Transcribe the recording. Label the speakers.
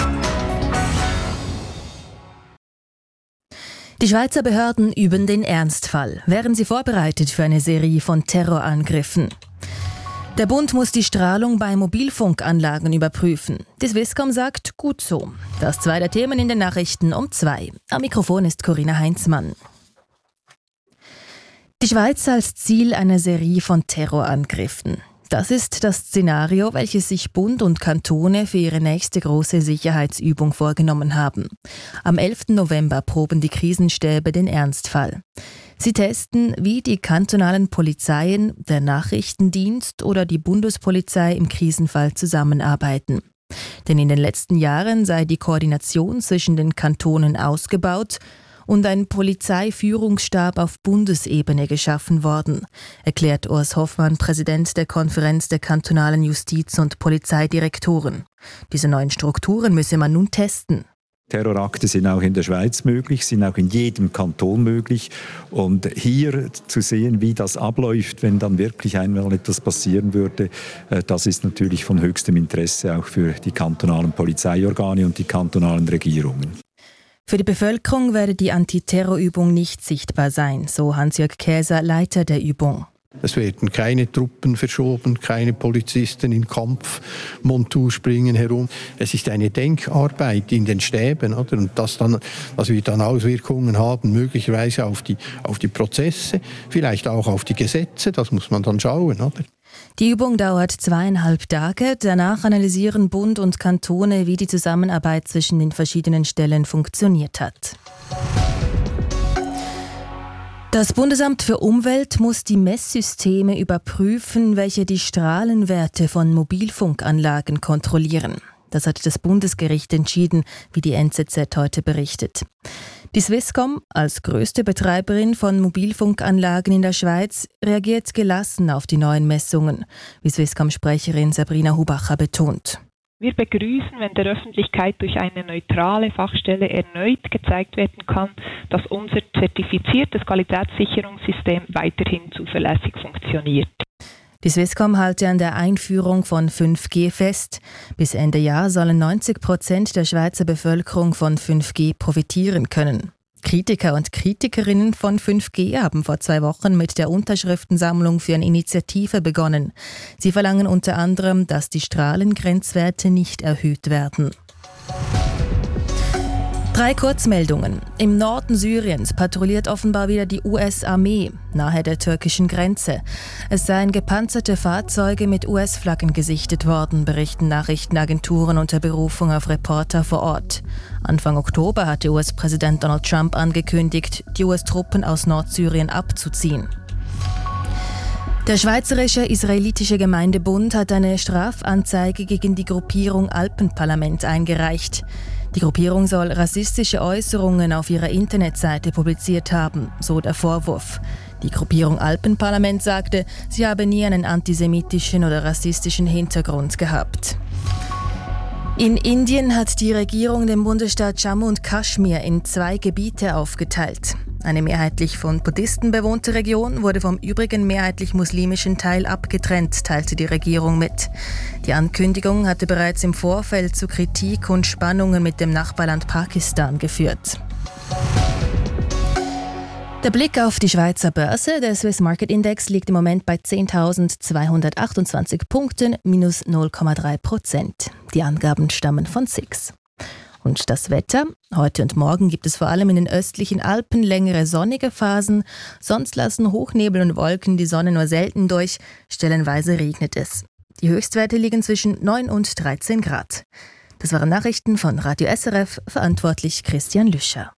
Speaker 1: Die Schweizer Behörden üben den Ernstfall. Wären sie vorbereitet für eine Serie von Terrorangriffen? Der Bund muss die Strahlung bei Mobilfunkanlagen überprüfen. Die Swisscom sagt, gut so. Das zwei der Themen in den Nachrichten um 2. Am Mikrofon ist Corinna Heinzmann. Die Schweiz als Ziel einer Serie von Terrorangriffen. Das ist das Szenario, welches sich Bund und Kantone für ihre nächste große Sicherheitsübung vorgenommen haben. Am 11. November proben die Krisenstäbe den Ernstfall. Sie testen, wie die kantonalen Polizeien, der Nachrichtendienst oder die Bundespolizei im Krisenfall zusammenarbeiten. Denn in den letzten Jahren sei die Koordination zwischen den Kantonen ausgebaut und ein Polizeiführungsstab auf Bundesebene geschaffen worden, erklärt Urs Hoffmann, Präsident der Konferenz der kantonalen Justiz- und Polizeidirektoren. Diese neuen Strukturen müsse man nun testen.
Speaker 2: Terrorakte sind auch in der Schweiz möglich, sind auch in jedem Kanton möglich. Und hier zu sehen, wie das abläuft, wenn dann wirklich einmal etwas passieren würde, das ist natürlich von höchstem Interesse auch für die kantonalen Polizeiorgane und die kantonalen Regierungen.
Speaker 1: Für die Bevölkerung werde die Antiterrorübung nicht sichtbar sein, so Hans-Jörg Käser, Leiter der Übung.
Speaker 3: Es werden keine Truppen verschoben, keine Polizisten in Kampfmontur springen herum. Es ist eine Denkarbeit in den Stäben, oder? Und das wird dann Auswirkungen haben, möglicherweise auf die Prozesse, vielleicht auch auf die Gesetze, das muss man dann schauen, oder?
Speaker 1: Die Übung dauert 2,5 Tage. Danach analysieren Bund und Kantone, wie die Zusammenarbeit zwischen den verschiedenen Stellen funktioniert hat. Das Bundesamt für Umwelt muss die Messsysteme überprüfen, welche die Strahlenwerte von Mobilfunkanlagen kontrollieren. Das hat das Bundesgericht entschieden, wie die NZZ heute berichtet. Die Swisscom, als größte Betreiberin von Mobilfunkanlagen in der Schweiz, reagiert gelassen auf die neuen Messungen, wie Swisscom-Sprecherin Sabrina Hubacher betont.
Speaker 4: Wir begrüßen, wenn der Öffentlichkeit durch eine neutrale Fachstelle erneut gezeigt werden kann, dass unser zertifiziertes Qualitätssicherungssystem weiterhin zuverlässig funktioniert.
Speaker 1: Die Swisscom halte an der Einführung von 5G fest. Bis Ende Jahr sollen 90% der Schweizer Bevölkerung von 5G profitieren können. Kritiker und Kritikerinnen von 5G haben vor 2 Wochen mit der Unterschriftensammlung für eine Initiative begonnen. Sie verlangen unter anderem, dass die Strahlengrenzwerte nicht erhöht werden. 3 Kurzmeldungen. Im Norden Syriens patrouilliert offenbar wieder die US-Armee nahe der türkischen Grenze. Es seien gepanzerte Fahrzeuge mit US-Flaggen gesichtet worden, berichten Nachrichtenagenturen unter Berufung auf Reporter vor Ort. Anfang Oktober hatte US-Präsident Donald Trump angekündigt, die US-Truppen aus Nordsyrien abzuziehen. Der Schweizerische Israelitische Gemeindebund hat eine Strafanzeige gegen die Gruppierung Alpenparlament eingereicht. Die Gruppierung soll rassistische Äußerungen auf ihrer Internetseite publiziert haben, so der Vorwurf. Die Gruppierung Alpenparlament sagte, sie habe nie einen antisemitischen oder rassistischen Hintergrund gehabt. In Indien hat die Regierung den Bundesstaat Jammu und Kaschmir in 2 Gebiete aufgeteilt. Eine mehrheitlich von Buddhisten bewohnte Region wurde vom übrigen mehrheitlich muslimischen Teil abgetrennt, teilte die Regierung mit. Die Ankündigung hatte bereits im Vorfeld zu Kritik und Spannungen mit dem Nachbarland Pakistan geführt. Der Blick auf die Schweizer Börse. Der Swiss Market Index liegt im Moment bei 10.228 Punkten, minus 0,3%. Die Angaben stammen von SIX. Und das Wetter? Heute und morgen gibt es vor allem in den östlichen Alpen längere sonnige Phasen. Sonst lassen Hochnebel und Wolken die Sonne nur selten durch. Stellenweise regnet es. Die Höchstwerte liegen zwischen 9 und 13 Grad. Das waren Nachrichten von Radio SRF, verantwortlich Christian Lüscher.